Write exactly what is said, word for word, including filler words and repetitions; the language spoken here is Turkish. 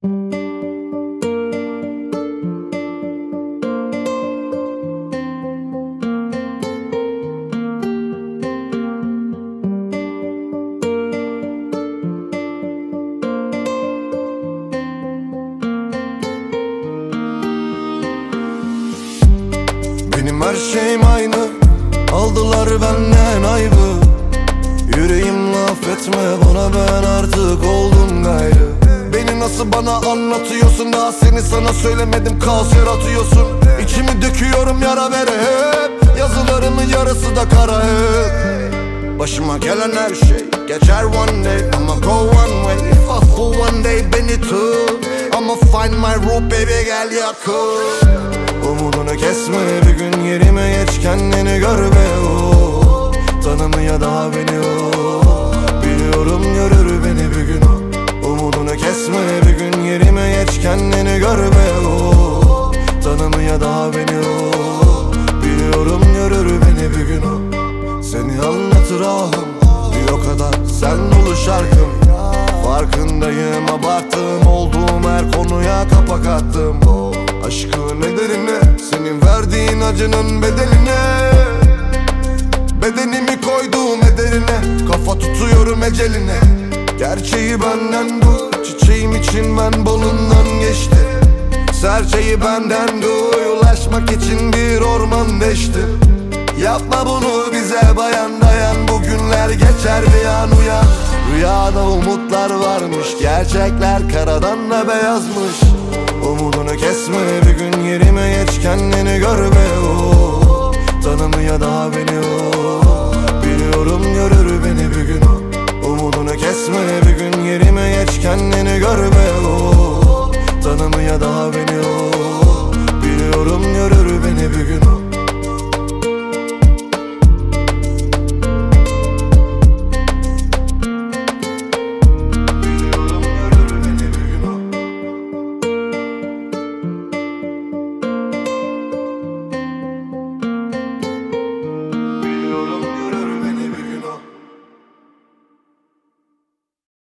Benim her şeyim aynı, aldılar benden aybı. Yüreğimle affetme bana, ben artık oldum gayrı. Beni nasıl bana anlatıyorsun, daha seni sana söylemedim, kaos yaratıyorsun. İçimi döküyorum yara bere hep, yazılarımın yarısı da kara hep. Başıma gelen her şey geçer one day, I'ma go one way. Ah bu one day beni tut, I'ma find my root baby, gel yakın. Umudunu kesme, bir gün yerime geç, kendini gör be o. Tanımıyor daha beni o, biliyorum görür beni bir gün o. Umudunu kesme, bir gün yerime geç, kendini gör be o. Tanımıyor daha beni o, biliyorum görür beni bir gün o. Seni anlatır ahım, bir o kadar sen dolu şarkım. Farkındayım, abarttım, olduğum her konuya kapak attım. Aşkın ederine, senin verdiğin acının bedeline. Bedenimi koydum ederine, kafa tutuyorum eceline. Gerçeği benden bu, çiçeğim için ben balından geçti. Serçeyi benden duy, ulaşmak için bir orman deşti. Yapma bunu bize bayan, dayan, bu günler geçer bir an, uyan. Rüyada umutlar varmış, gerçekler karadan da beyazmış. Umudunu kesme, bir gün yerime geç, kendini gör be o. Tanımıyor daha beni o, biliyorum görür beni bir gün o. Umudunu kesme, bir gün yerime